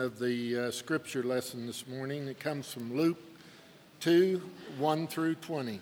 of the scripture lesson this morning. It comes from Luke 2, 1 through 20.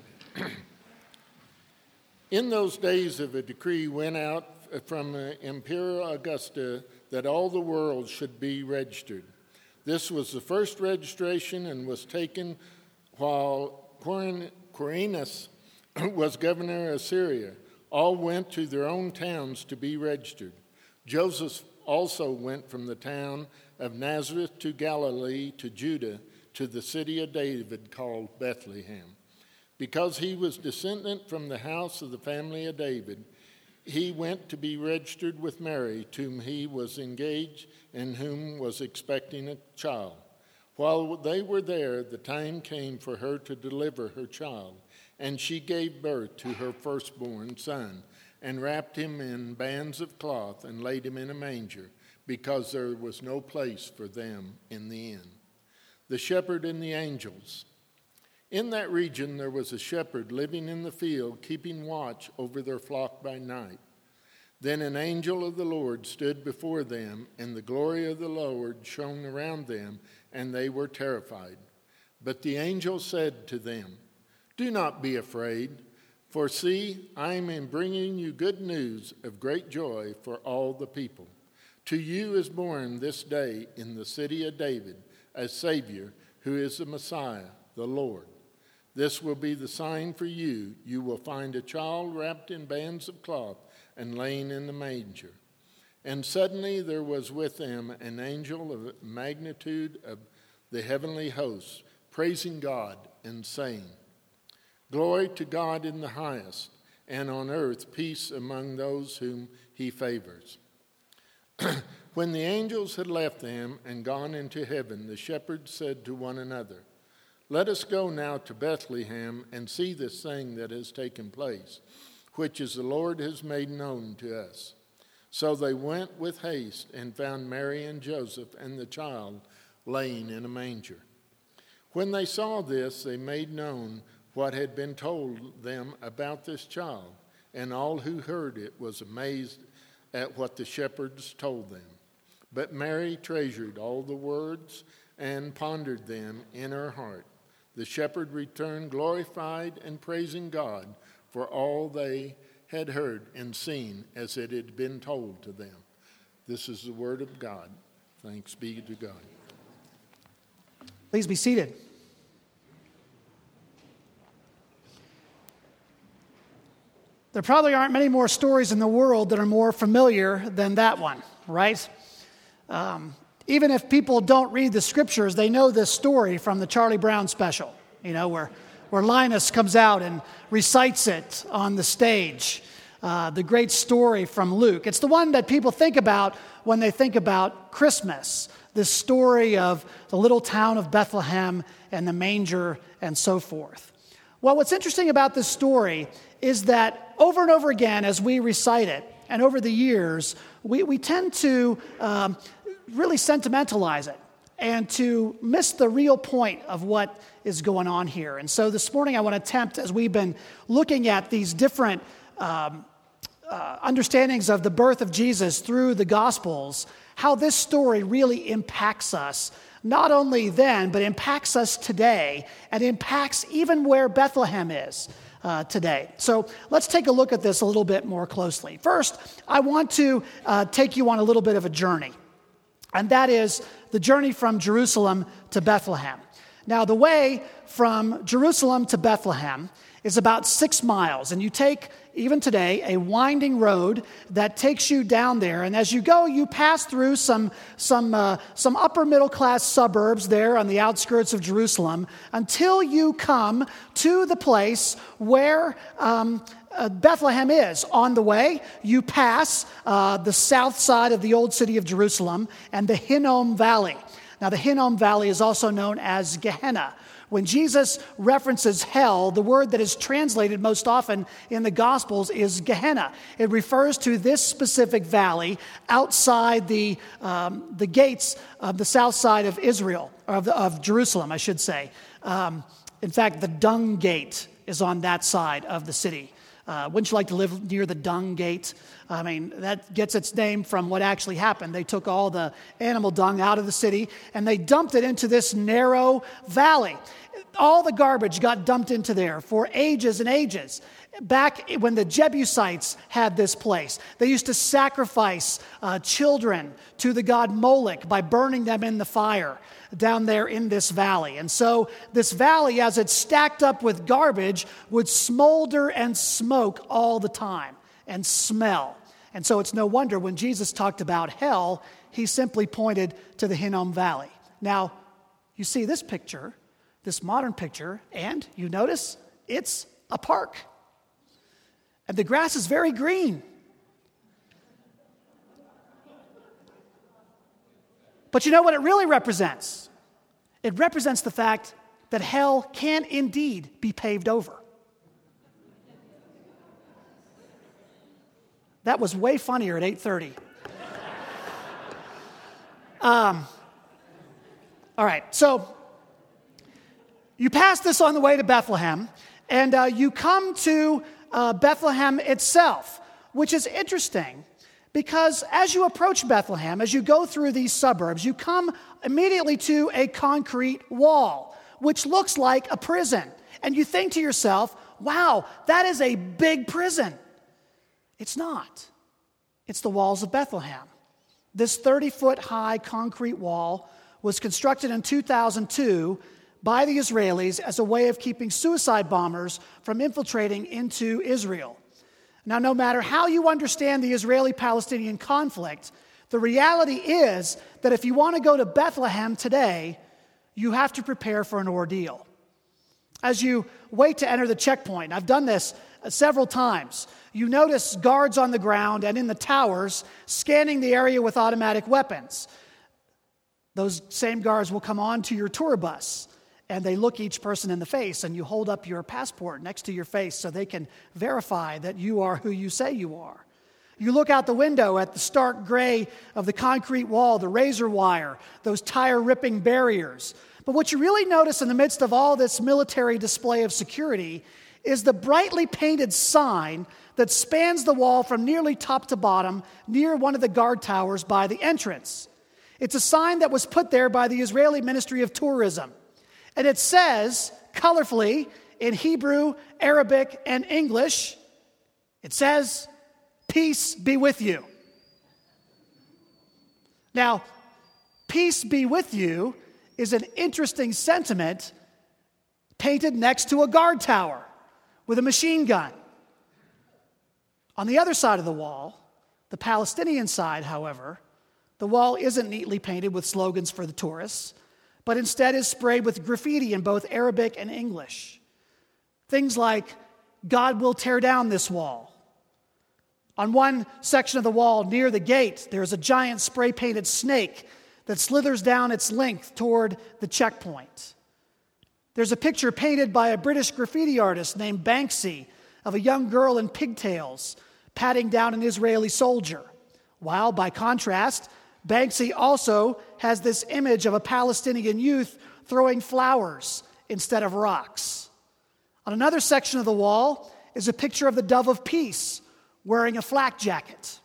In those days a decree went out from Emperor Augusta that all the world should be registered. This was the first registration and was taken while Quirinius was governor of Syria. All went to their own towns to be registered. Joseph also went from the town of Nazareth to Galilee to Judah, to the city of David called Bethlehem. Because he was descendant from the house of the family of David, he went to be registered with Mary, to whom he was engaged and whom was expecting a child. While they were there, the time came for her to deliver her child, and she gave birth to her firstborn son, and wrapped him in bands of cloth and laid him in a manger, because there was no place for them in the inn. The shepherd and the angels. In that region there was a shepherd living in the field, keeping watch over their flock by night. Then an angel of the Lord stood before them, and the glory of the Lord shone around them, and they were terrified. But the angel said to them, "Do not be afraid. For see, I am bringing you good news of great joy for all the people. To you is born this day in the city of David a Savior, who is the Messiah, the Lord. This will be the sign for you. You will find a child wrapped in bands of cloth and laying in the manger." And suddenly there was with them an angel of magnitude of the heavenly hosts, praising God and saying, "Glory to God in the highest, and on earth peace among those whom he favors." When the angels had left them and gone into heaven, the shepherds said to one another, "Let us go now to Bethlehem and see this thing that has taken place, which is the Lord has made known to us." So they went with haste and found Mary and Joseph and the child laying in a manger. When they saw this, they made known what had been told them about this child, and all who heard it was amazed at what the shepherds told them. But Mary treasured all the words and pondered them in her heart. The shepherd returned glorified and praising God for all they had heard and seen as it had been told to them. This is the word of God. Thanks be to God. Please be seated. There probably aren't many more stories in the world that are more familiar than that one, right? Even if people don't read the scriptures, they know this story from the Charlie Brown special, where Linus comes out and recites it on the stage. The great story from Luke. It's the one that people think about when they think about Christmas. This story of the little town of Bethlehem and the manger and so forth. Well, what's interesting about this story is that over and over again, as we recite it, and over the years, we tend to really sentimentalize it and to miss the real point of what is going on here. And so this morning I want to attempt, as we've been looking at these different understandings of the birth of Jesus through the Gospels, how this story really impacts us, not only then, but impacts us today, and impacts even where Bethlehem is today. So let's take a look at this a little bit more closely. First, I want to take you on a little bit of a journey, and that is the journey from Jerusalem to Bethlehem. Now, the way from Jerusalem to Bethlehem is about 6 miles, and you take, even today, a winding road that takes you down there. And as you go, you pass through some upper middle class suburbs there on the outskirts of Jerusalem until you come to the place where Bethlehem is. On the way, you pass the south side of the old city of Jerusalem and the Hinnom Valley. Now, the Hinnom Valley is also known as Gehenna. When Jesus references hell, the word that is translated most often in the Gospels is Gehenna. It refers to this specific valley outside the gates of the south side of Israel, or of Jerusalem, I should say. In fact, the Dung Gate is on that side of the city. Wouldn't you like to live near the dung gate? I mean, that gets its name from what actually happened. They took all the animal dung out of the city and they dumped it into this narrow valley. All the garbage got dumped into there for ages and ages. Back when the Jebusites had this place, they used to sacrifice children to the god Molech by burning them in the fire down there in this valley. And so this valley, as it's stacked up with garbage, would smolder and smoke all the time and smell. And so it's no wonder when Jesus talked about hell, he simply pointed to the Hinnom Valley. Now, you see this picture, this modern picture, and you notice it's a park. And the grass is very green. But you know what it really represents? It represents the fact that hell can indeed be paved over. That was way funnier at 8:30. All right, so you pass this on the way to Bethlehem, and you come to Bethlehem itself, which is interesting because as you approach Bethlehem, as you go through these suburbs, you come immediately to a concrete wall, which looks like a prison. And you think to yourself, wow, that is a big prison. It's not. It's the walls of Bethlehem. This 30-foot high concrete wall was constructed in 2002 by the Israelis as a way of keeping suicide bombers from infiltrating into Israel. Now, no matter how you understand the Israeli-Palestinian conflict, the reality is that if you want to go to Bethlehem today, you have to prepare for an ordeal. As you wait to enter the checkpoint, I've done this several times, you notice guards on the ground and in the towers scanning the area with automatic weapons. Those same guards will come on to your tour bus, and they look each person in the face, and you hold up your passport next to your face so they can verify that you are who you say you are. You look out the window at the stark gray of the concrete wall, the razor wire, those tire-ripping barriers. But what you really notice in the midst of all this military display of security is the brightly painted sign that spans the wall from nearly top to bottom near one of the guard towers by the entrance. It's a sign that was put there by the Israeli Ministry of Tourism. And it says, colorfully, in Hebrew, Arabic, and English, it says, "Peace be with you." Now, "Peace be with you" is an interesting sentiment painted next to a guard tower with a machine gun. On the other side of the wall, the Palestinian side, however, the wall isn't neatly painted with slogans for the tourists, but instead is sprayed with graffiti in both Arabic and English. Things like, "God will tear down this wall." On one section of the wall near the gate, there's a giant spray-painted snake that slithers down its length toward the checkpoint. There's a picture painted by a British graffiti artist named Banksy of a young girl in pigtails patting down an Israeli soldier, while, by contrast, Banksy also has this image of a Palestinian youth throwing flowers instead of rocks. On another section of the wall is a picture of the Dove of Peace wearing a flak jacket.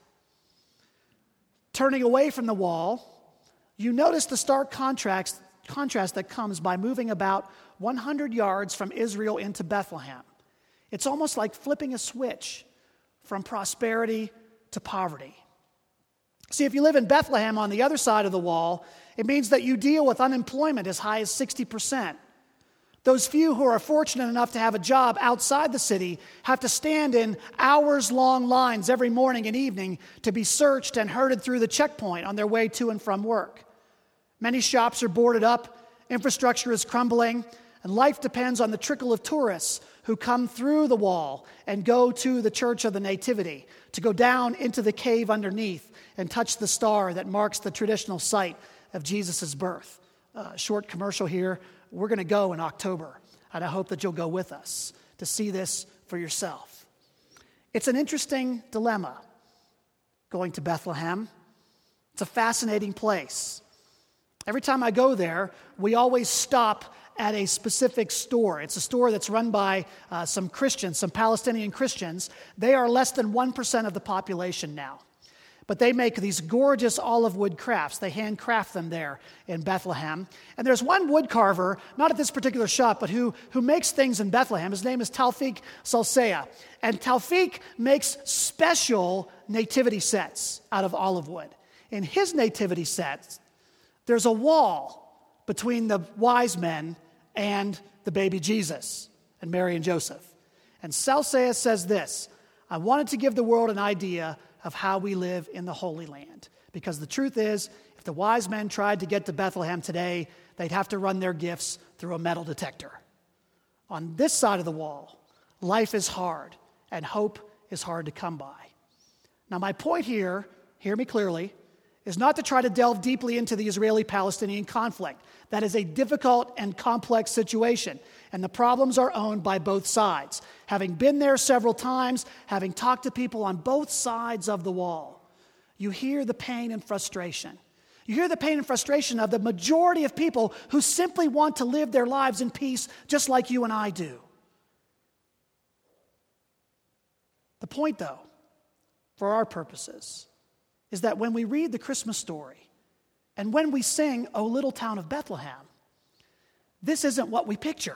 Turning away from the wall, you notice the stark contrast that comes by moving about 100 yards from Israel into Bethlehem. It's almost like flipping a switch from prosperity to poverty. See, if you live in Bethlehem on the other side of the wall, it means that you deal with unemployment as high as 60%. Those few who are fortunate enough to have a job outside the city have to stand in hours-long lines every morning and evening to be searched and herded through the checkpoint on their way to and from work. Many shops are boarded up, infrastructure is crumbling, and life depends on the trickle of tourists who come through the wall and go to the Church of the Nativity, to go down into the cave underneath and touch the star that marks the traditional site of Jesus' birth. Short commercial here. We're going to go in October, and I hope that you'll go with us to see this for yourself. It's an interesting dilemma going to Bethlehem. It's a fascinating place. Every time I go there, we always stop at a specific store. It's a store that's run by some Christians, some Palestinian Christians. They are less than 1% of the population now. But they make these gorgeous olive wood crafts. They handcraft them there in Bethlehem. And there's one wood carver, not at this particular shop, but who makes things in Bethlehem. His name is Tawfiq Salsea. And Tawfiq makes special nativity sets out of olive wood. In his nativity sets, there's a wall between the wise men and the baby Jesus and Mary and Joseph. And Salsea says this: I wanted to give the world an idea of how we live in the Holy Land. Because the truth is, if the wise men tried to get to Bethlehem today, they'd have to run their gifts through a metal detector. On this side of the wall, life is hard, and hope is hard to come by. Now, my point here, hear me clearly, is not to try to delve deeply into the Israeli-Palestinian conflict. That is a difficult and complex situation, and the problems are owned by both sides. Having been there several times, having talked to people on both sides of the wall, you hear the pain and frustration. You hear the pain and frustration of the majority of people who simply want to live their lives in peace just like you and I do. The point, though, for our purposes, is that when we read the Christmas story and when we sing, O Little Town of Bethlehem, this isn't what we picture.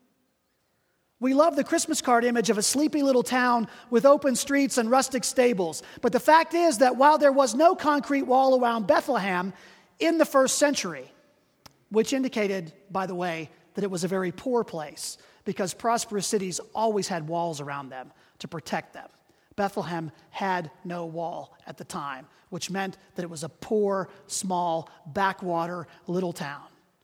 We love the Christmas card image of a sleepy little town with open streets and rustic stables. But the fact is that while there was no concrete wall around Bethlehem in the first century, which indicated, by the way, that it was a very poor place because prosperous cities always had walls around them to protect them. Bethlehem had no wall at the time, which meant that it was a poor, small, backwater little town.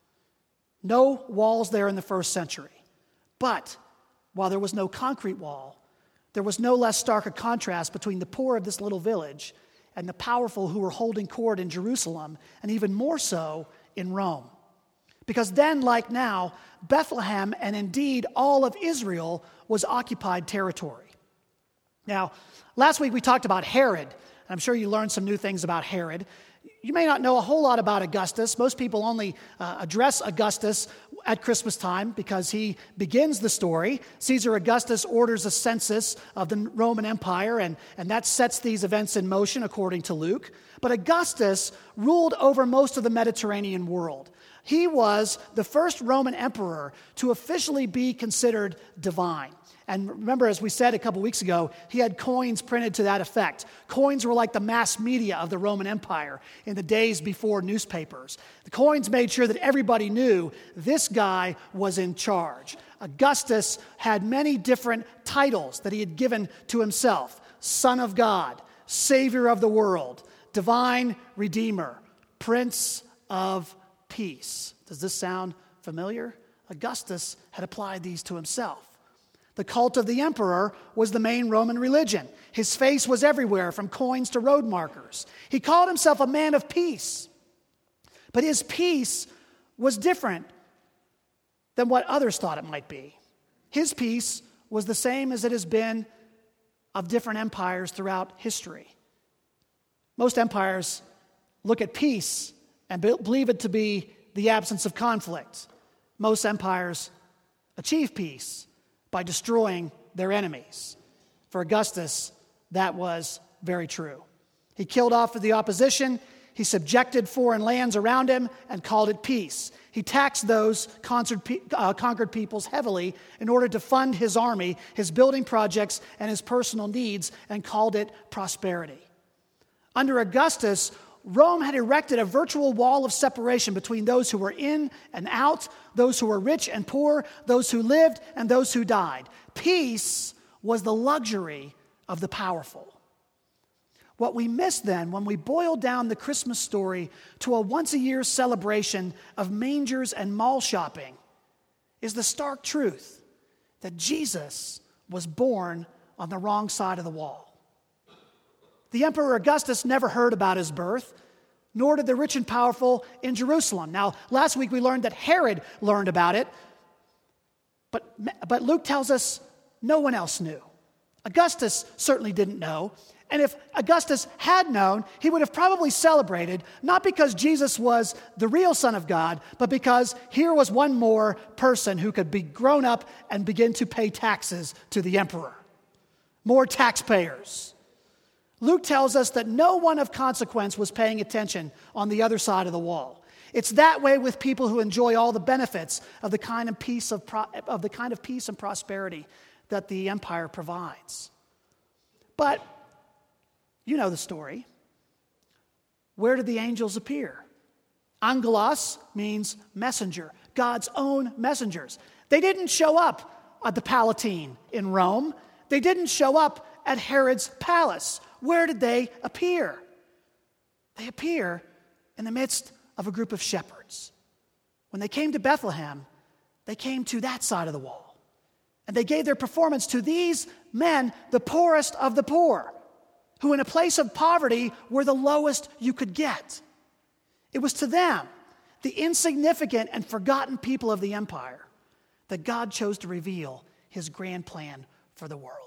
No walls there in the first century. But while there was no concrete wall, there was no less stark a contrast between the poor of this little village and the powerful who were holding court in Jerusalem, and even more so in Rome. Because then, like now, Bethlehem, and indeed all of Israel, was occupied territory. Now, last week we talked about Herod. I'm sure you learned some new things about Herod. You may not know a whole lot about Augustus. Most people only address Augustus at Christmas time because he begins the story. Caesar Augustus orders a census of the Roman Empire, and that sets these events in motion according to Luke. But Augustus ruled over most of the Mediterranean world. He was the first Roman emperor to officially be considered divine. And remember, as we said a couple weeks ago, he had coins printed to that effect. Coins were like the mass media of the Roman Empire in the days before newspapers. The coins made sure that everybody knew this guy was in charge. Augustus had many different titles that he had given to himself: Son of God, Savior of the world, Divine Redeemer, Prince of Peace. Does this sound familiar? Augustus had applied these to himself. The cult of the emperor was the main Roman religion. His face was everywhere, from coins to road markers. He called himself a man of peace. But his peace was different than what others thought it might be. His peace was the same as it has been of different empires throughout history. Most empires look at peace and believe it to be the absence of conflict. Most empires achieve peace by destroying their enemies. For Augustus, that was very true. He killed off the opposition, he subjected foreign lands around him, and called it peace. He taxed those conquered peoples heavily in order to fund his army, his building projects, and his personal needs, and called it prosperity. Under Augustus, Rome had erected a virtual wall of separation between those who were in and out, those who were rich and poor, those who lived and those who died. Peace was the luxury of the powerful. What we miss then, when we boil down the Christmas story to a once-a-year celebration of mangers and mall shopping, is the stark truth that Jesus was born on the wrong side of the wall. The Emperor Augustus never heard about his birth, nor did the rich and powerful in Jerusalem. Now, last week we learned that Herod learned about it, but Luke tells us no one else knew. Augustus certainly didn't know. And if Augustus had known, he would have probably celebrated, not because Jesus was the real Son of God, but because here was one more person who could be grown up and begin to pay taxes to the emperor. More taxpayers. Luke tells us that no one of consequence was paying attention on the other side of the wall. It's that way with people who enjoy all the benefits of the kind of peace and prosperity that the empire provides. But you know the story. Where did the angels appear? Angelos means messenger, God's own messengers. They didn't show up at the Palatine in Rome. They didn't show up at Herod's palace. Where did they appear? They appear in the midst of a group of shepherds. When they came to Bethlehem, they came to that side of the wall. And they gave their performance to these men, the poorest of the poor, who in a place of poverty were the lowest you could get. It was to them, the insignificant and forgotten people of the empire, that God chose to reveal his grand plan for the world.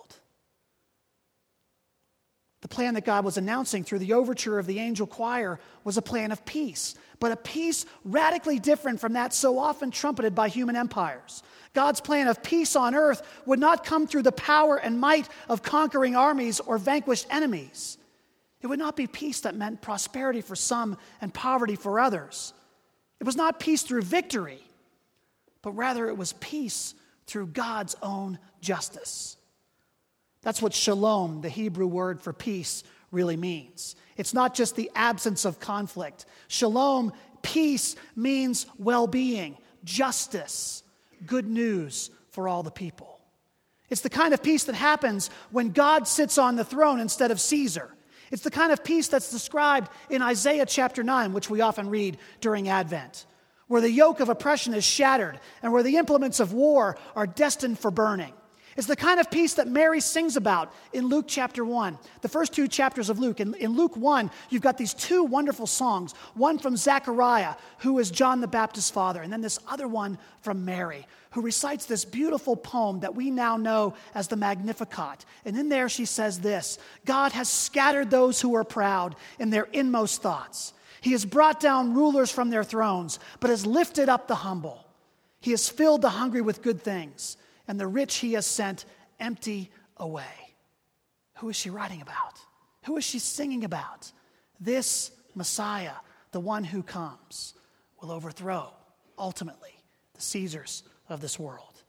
The plan that God was announcing through the overture of the angel choir was a plan of peace, but a peace radically different from that so often trumpeted by human empires. God's plan of peace on earth would not come through the power and might of conquering armies or vanquished enemies. It would not be peace that meant prosperity for some and poverty for others. It was not peace through victory, but rather it was peace through God's own justice. That's what shalom, the Hebrew word for peace, really means. It's not just the absence of conflict. Shalom, peace, means well-being, justice, good news for all the people. It's the kind of peace that happens when God sits on the throne instead of Caesar. It's the kind of peace that's described in Isaiah chapter 9, which we often read during Advent, where the yoke of oppression is shattered and where the implements of war are destined for burning. It's the kind of peace that Mary sings about in Luke chapter 1, the first two chapters of Luke. In Luke 1, you've got these two wonderful songs, one from Zechariah, who is John the Baptist's father, and then this other one from Mary, who recites this beautiful poem that we now know as the Magnificat. And in there she says this: God has scattered those who are proud in their inmost thoughts. He has brought down rulers from their thrones, but has lifted up the humble. He has filled the hungry with good things, and the rich he has sent empty away. Who is she writing about? Who is she singing about? This Messiah, the one who comes, will overthrow, ultimately, the Caesars of this world.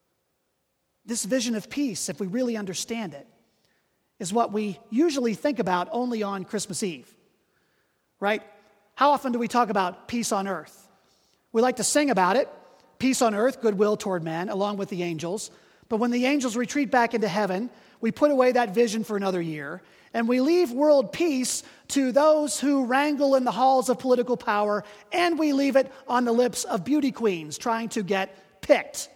This vision of peace, if we really understand it, is what we usually think about only on Christmas Eve, right? How often do we talk about peace on earth? We like to sing about it, peace on earth, goodwill toward men, along with the angels. But when the angels retreat back into heaven, we put away that vision for another year, and we leave world peace to those who wrangle in the halls of political power, and we leave it on the lips of beauty queens trying to get picked.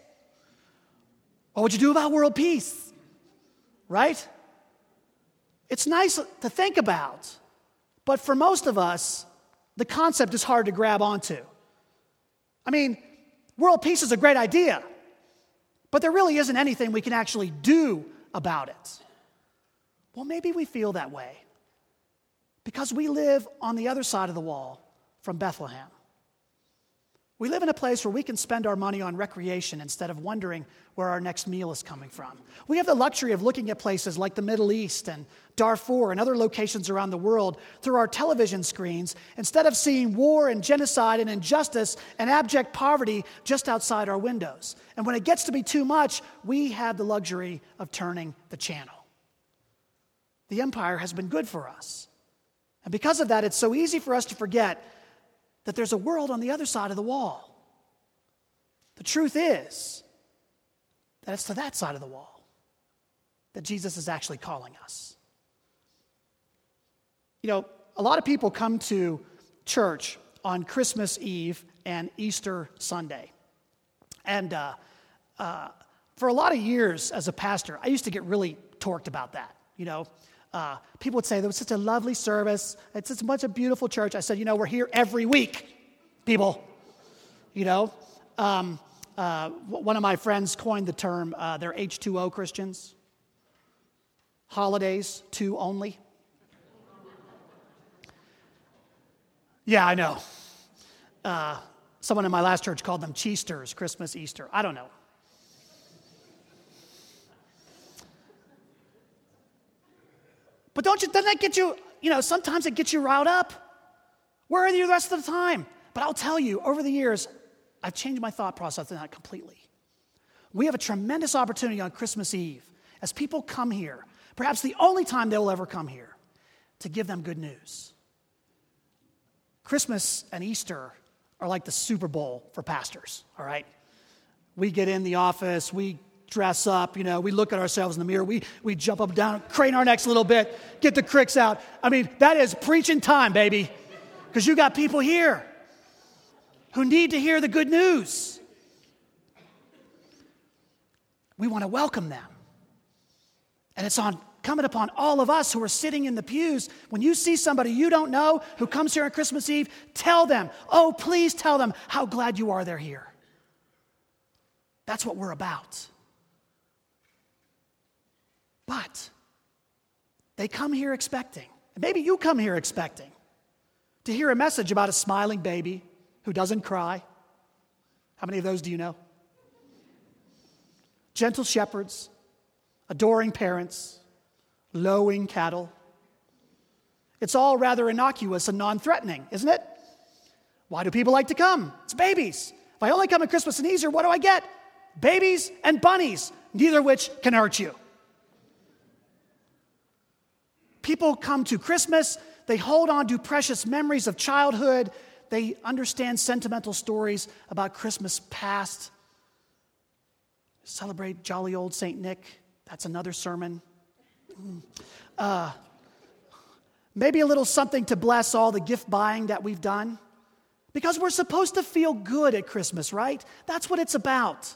What would you do about world peace? Right? It's nice to think about, but for most of us, the concept is hard to grab onto. I mean, world peace is a great idea, but there really isn't anything we can actually do about it. Well, maybe we feel that way because we live on the other side of the wall from Bethlehem. We live in a place where we can spend our money on recreation instead of wondering where our next meal is coming from. We have the luxury of looking at places like the Middle East and Darfur and other locations around the world through our television screens instead of seeing war and genocide and injustice and abject poverty just outside our windows. And when it gets to be too much, we have the luxury of turning the channel. The empire has been good for us. And because of that, it's so easy for us to forget that there's a world on the other side of the wall. The truth is that it's to that side of the wall that Jesus is actually calling us. You know, a lot of people come to church on Christmas Eve and Easter Sunday. And for a lot of years as a pastor, I used to get really torqued about that, you know. People would say, there was such a lovely service. It's such a bunch of beautiful church. I said, you know, we're here every week, people. You know, one of my friends coined the term, they're H2O Christians. holidays, 2 only. Yeah, I know. Someone in my last church called them Cheesters, Christmas, Easter. I don't know. But doesn't that get you, sometimes it gets you riled up. Where are you the rest of the time? But I'll tell you, over the years, I've changed my thought process on that completely. We have a tremendous opportunity on Christmas Eve as people come here, perhaps the only time they will ever come here, to give them good news. Christmas and Easter are like the Super Bowl for pastors, all right? We get in the office, we dress up, we look at ourselves in the mirror, we jump up and down, crane our necks a little bit, get the cricks out. I mean, that is preaching time, baby, because you got people here who need to hear the good news. We want to welcome them. And it's coming upon all of us who are sitting in the pews. When you see somebody you don't know who comes here on Christmas Eve, tell them, please tell them how glad you are they're here. That's what we're about. But they come here expecting, and maybe you come here expecting, to hear a message about a smiling baby who doesn't cry. How many of those do you know? Gentle shepherds, adoring parents, lowing cattle. It's all rather innocuous and non-threatening, isn't it? Why do people like to come? It's babies. If I only come at Christmas and Easter, what do I get? Babies and bunnies, neither of which can hurt you. People come to Christmas, they hold on to precious memories of childhood, they understand sentimental stories about Christmas past. Celebrate jolly old St. Nick. That's another sermon. Maybe a little something to bless all the gift buying that we've done. Because we're supposed to feel good at Christmas, right? That's what it's about.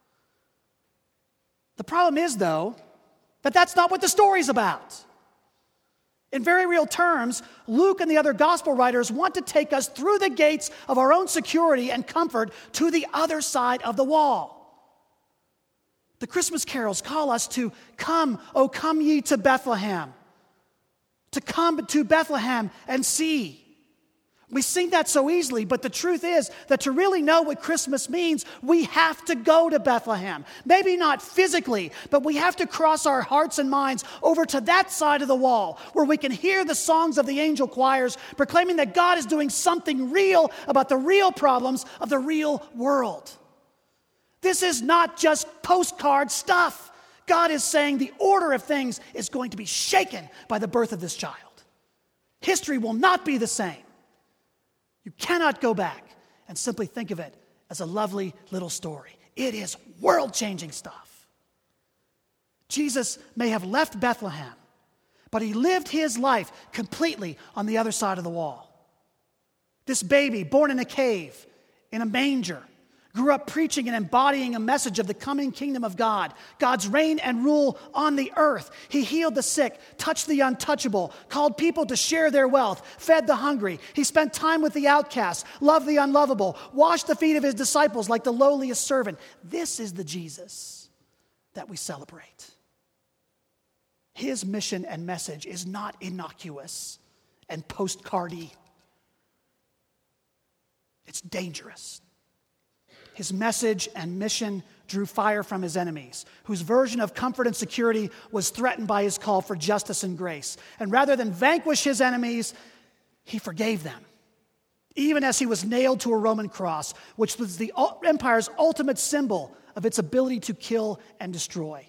The problem is, though, that that's not what the story's about. In very real terms, Luke and the other gospel writers want to take us through the gates of our own security and comfort to the other side of the wall. The Christmas carols call us to come, oh come ye to Bethlehem. To come to Bethlehem and see. We sing that so easily, but the truth is that to really know what Christmas means, we have to go to Bethlehem. Maybe not physically, but we have to cross our hearts and minds over to that side of the wall where we can hear the songs of the angel choirs proclaiming that God is doing something real about the real problems of the real world. This is not just postcard stuff. God is saying the order of things is going to be shaken by the birth of this child. History will not be the same. You cannot go back and simply think of it as a lovely little story. It is world-changing stuff. Jesus may have left Bethlehem, but he lived his life completely on the other side of the wall. This baby, born in a cave, in a manger, grew up preaching and embodying a message of the coming kingdom of God, God's reign and rule on the earth. He healed the sick, touched the untouchable, called people to share their wealth, fed the hungry. He spent time with the outcasts, loved the unlovable, washed the feet of his disciples like the lowliest servant. This is the Jesus that we celebrate. His mission and message is not innocuous and postcardy. It's dangerous. His message and mission drew fire from his enemies, whose version of comfort and security was threatened by his call for justice and grace. And rather than vanquish his enemies, he forgave them, even as he was nailed to a Roman cross, which was the empire's ultimate symbol of its ability to kill and destroy.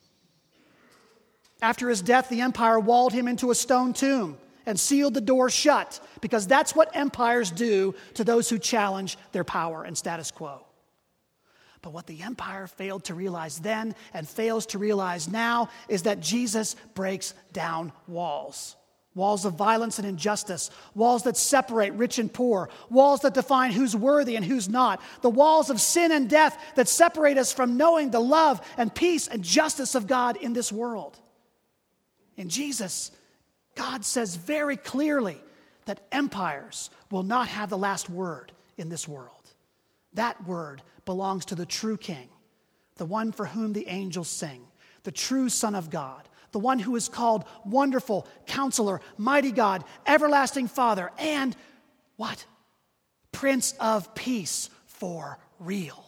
After his death, the empire walled him into a stone tomb and sealed the door shut, because that's what empires do to those who challenge their power and status quo. But what the empire failed to realize then and fails to realize now is that Jesus breaks down walls. Walls of violence and injustice, walls that separate rich and poor, walls that define who's worthy and who's not, the walls of sin and death that separate us from knowing the love and peace and justice of God in this world. In Jesus, God says very clearly that empires will not have the last word in this world. That word belongs to the true King, the one for whom the angels sing, the true Son of God, the one who is called Wonderful, Counselor, Mighty God, Everlasting Father, and what? Prince of Peace for real.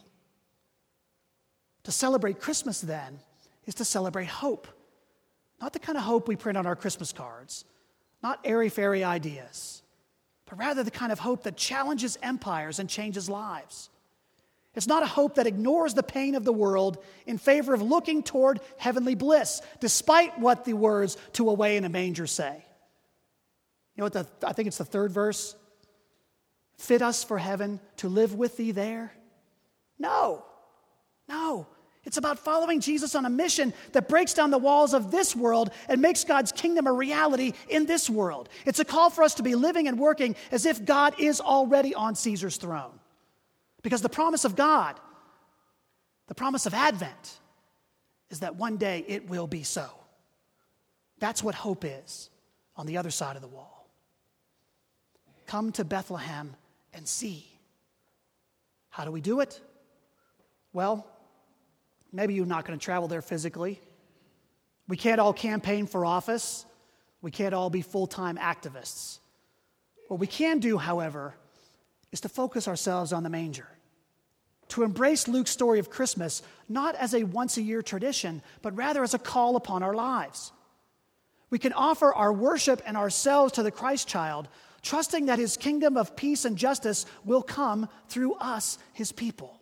To celebrate Christmas, then, is to celebrate hope. Not the kind of hope we print on our Christmas cards, not airy-fairy ideas, but rather the kind of hope that challenges empires and changes lives. It's not a hope that ignores the pain of the world in favor of looking toward heavenly bliss, despite what the words "to away in a manger" say. You know what I think it's the third verse? Fit us for heaven to live with thee there? No. It's about following Jesus on a mission that breaks down the walls of this world and makes God's kingdom a reality in this world. It's a call for us to be living and working as if God is already on Caesar's throne. Because the promise of God, the promise of Advent, is that one day it will be so. That's what hope is on the other side of the wall. Come to Bethlehem and see. How do we do it? Well, maybe you're not going to travel there physically. We can't all campaign for office. We can't all be full-time activists. What we can do, however, is to focus ourselves on the manger, to embrace Luke's story of Christmas not as a once-a-year tradition, but rather as a call upon our lives. We can offer our worship and ourselves to the Christ child, trusting that his kingdom of peace and justice will come through us, his people.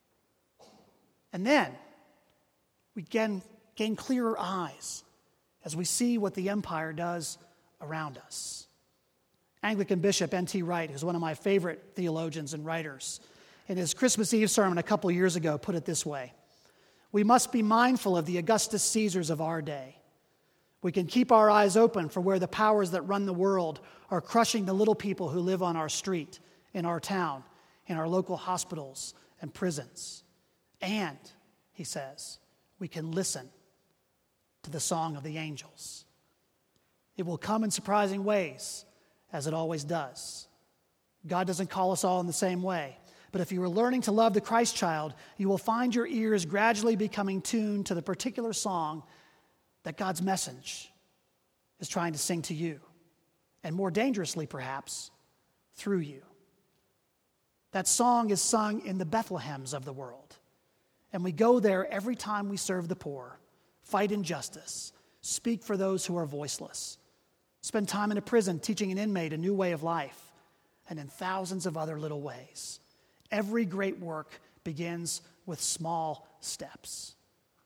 And then we gain clearer eyes as we see what the empire does around us. Anglican Bishop N.T. Wright, who's one of my favorite theologians and writers, in his Christmas Eve sermon a couple years ago put it this way: we must be mindful of the Augustus Caesars of our day. We can keep our eyes open for where the powers that run the world are crushing the little people who live on our street, in our town, in our local hospitals and prisons. And, he says, we can listen to the song of the angels. It will come in surprising ways, as it always does. God doesn't call us all in the same way. But if you are learning to love the Christ child, you will find your ears gradually becoming tuned to the particular song that God's message is trying to sing to you. And more dangerously, perhaps, through you. That song is sung in the Bethlehems of the world. And we go there every time we serve the poor, fight injustice, speak for those who are voiceless, spend time in a prison teaching an inmate a new way of life, and in thousands of other little ways. Every great work begins with small steps.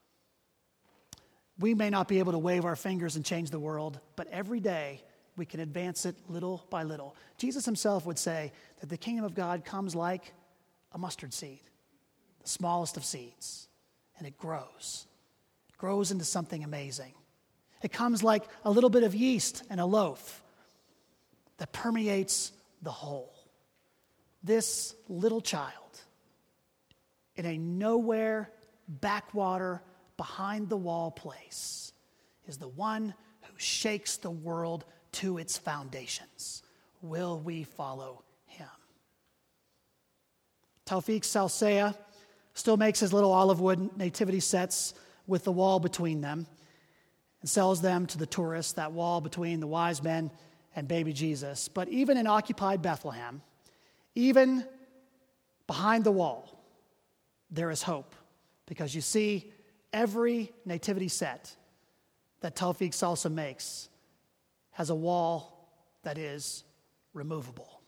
We may not be able to wave our fingers and change the world, but every day we can advance it little by little. Jesus himself would say that the kingdom of God comes like a mustard seed, the smallest of seeds, and it grows. It grows into something amazing. It comes like a little bit of yeast in a loaf that permeates the whole. This little child in a nowhere, backwater, behind-the-wall place is the one who shakes the world to its foundations. Will we follow him? Taufik Salsea still makes his little olive wood nativity sets with the wall between them and sells them to the tourists, that wall between the wise men and baby Jesus. But even in occupied Bethlehem, even behind the wall, there is hope. Because you see, every nativity set that Taufik Salsea makes has a wall that is removable.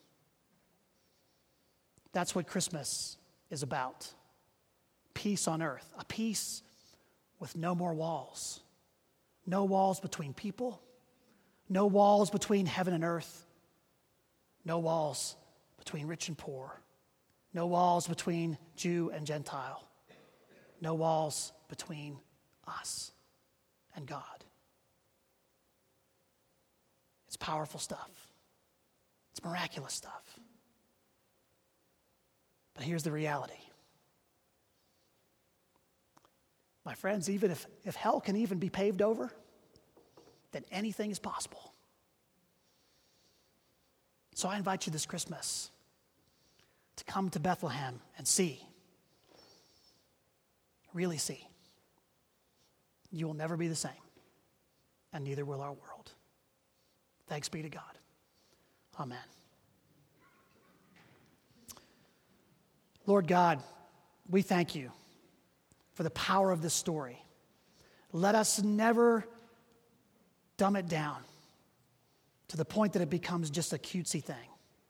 That's what Christmas is about. Peace on earth, a peace with no more walls. No walls between people, no walls between heaven and earth, no walls between rich and poor, no walls between Jew and Gentile, no walls between us and God. It's powerful stuff. It's miraculous stuff. But here's the reality. My friends, even if hell can even be paved over, then anything is possible. So I invite you this Christmas to come to Bethlehem and see. Really see. You will never be the same. and neither will our world. Thanks be to God. Amen. Lord God, we thank you for the power of this story. Let us never dumb it down to the point that it becomes just a cutesy thing.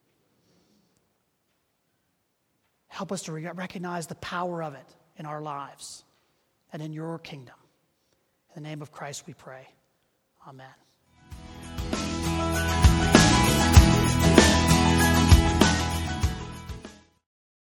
Help us to recognize the power of it in our lives and in your kingdom. In the name of Christ we pray. Amen.